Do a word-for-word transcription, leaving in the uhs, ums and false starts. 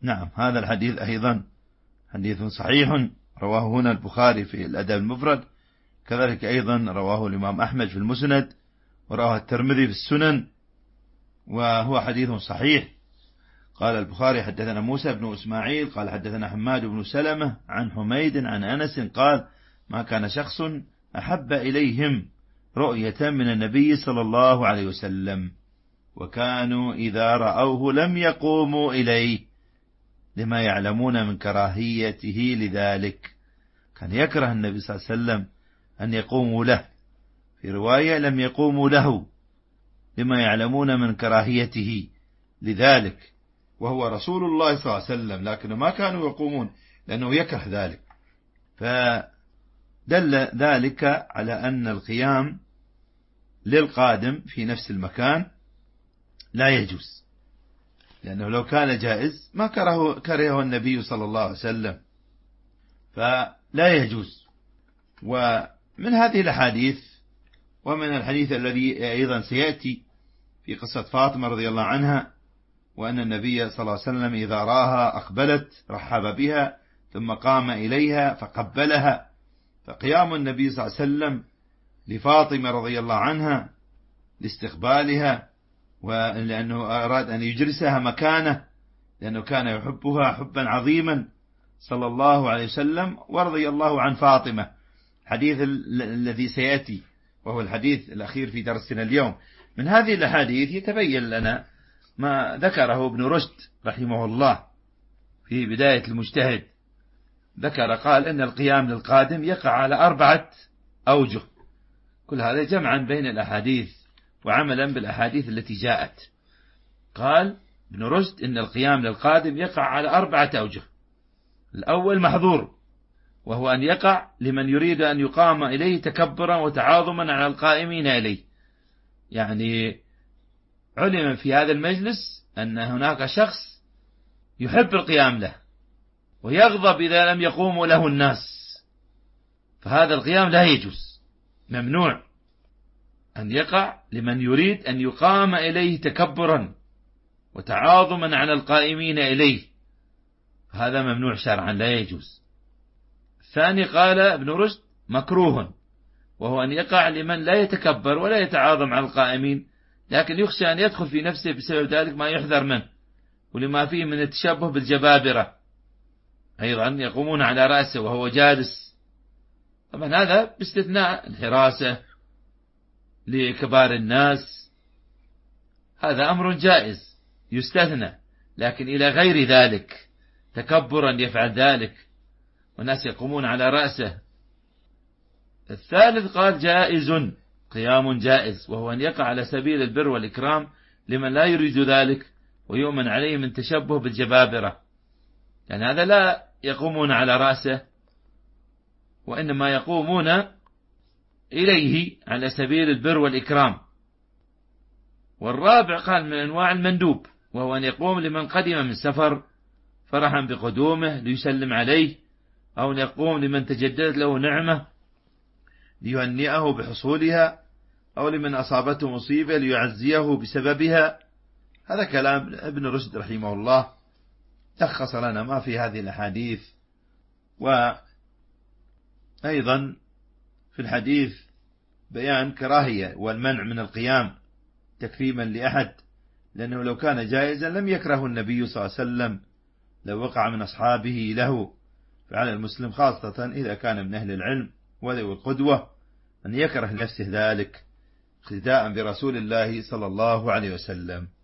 نعم، هذا الحديث أيضا حديث صحيح، رواه هنا البخاري في الأدب المفرد، كذلك أيضا رواه الإمام أحمد في المسند، ورواه الترمذي في السنن، وهو حديث صحيح. قال البخاري: حدثنا موسى بن إسماعيل قال حدثنا حماد بن سلمة عن حميد عن أنس قال: ما كان شخص أحب إليهم رؤية من النبي صلى الله عليه وسلم، وكانوا إذا رأوه لم يقوموا إليه لما يعلمون من كراهيته لذلك. كان يكره النبي صلى الله عليه وسلم أن يقوموا له، في رواية لم يقوموا له لما يعلمون من كراهيته لذلك، وهو رسول الله صلى الله عليه وسلم، لكن ما كانوا يقومون لأنه يكره ذلك. فدل ذلك على أن القيام للقادم في نفس المكان لا يجوز، لأنه لو كان جائز ما كرهه, كرهه النبي صلى الله عليه وسلم، فلا يجوز. ومن هذه الحديث ومن الحديث الذي أيضا سيأتي في قصة فاطمة رضي الله عنها، وأن النبي صلى الله عليه وسلم إذا راها أقبلت رحب بها ثم قام إليها فقبلها، فقيام النبي صلى الله عليه وسلم لفاطمة رضي الله عنها لاستقبالها، ولأنه أراد أن يجلسها مكانه، لأنه كان يحبها حبا عظيما صلى الله عليه وسلم، ورضي الله عن فاطمة. حديث الذي سيأتي وهو الحديث الأخير في درسنا اليوم. من هذه الأحاديث يتبين لنا ما ذكره ابن رشد رحمه الله في بداية المجتهد، ذكر قال إن القيام للقادم يقع على أربعة أوجه، كل هذا جمعا بين الأحاديث وعملا بالأحاديث التي جاءت. قال ابن رشد إن القيام للقادم يقع على أربعة أوجه. الأول محظور، وهو أن يقع لمن يريد أن يقام إليه تكبرا وتعاظما على القائمين إليه، يعني علم في هذا المجلس أن هناك شخص يحب القيام له ويغضب إذا لم يقوموا له الناس، فهذا القيام لا يجوز، ممنوع أن يقع لمن يريد أن يقام إليه تكبرا وتعاظما على القائمين إليه، هذا ممنوع شرعا لا يجوز. الثاني قال ابن رشد مكروه، وهو أن يقع لمن لا يتكبر ولا يتعاظم على القائمين، لكن يخشى أن يدخل في نفسه بسبب ذلك ما يحذر منه، ولما فيه من التشبه بالجبابرة أيضا يقومون على رأسه وهو جالس. طبعا هذا باستثناء الحراسة لكبار الناس، هذا أمر جائز يستثنى، لكن إلى غير ذلك تكبرا يفعل ذلك والناس يقومون على رأسه. الثالث قال جائز، قيام جائز، وهو أن يقع على سبيل البر والإكرام لمن لا يريد ذلك ويؤمن عليه من تشبه بالجبابرة، يعني هذا لا يقومون على رأسه وإنما يقومون إليه على سبيل البر والإكرام. والرابع قال من أنواع المندوب، وهو أن يقوم لمن قدم من سفر فرحا بقدومه ليسلم عليه، أو أن يقوم لمن تجددت له نعمة ليهنئه بحصولها، أو لمن أصابته مصيبة ليعزيه بسببها. هذا كلام ابن رشد رحمه الله، لخص لنا ما في هذه الأحاديث. وأيضا في الحديث بيان كراهية والمنع من القيام تكريما لأحد، لأنه لو كان جائزا لم يكره النبي صلى الله عليه وسلم لو وقع من أصحابه له. فعلى المسلم خاصة إذا كان من أهل العلم وذوي القدوة أن يكره لنفسه ذلك اقتداء برسول الله صلى الله عليه وسلم.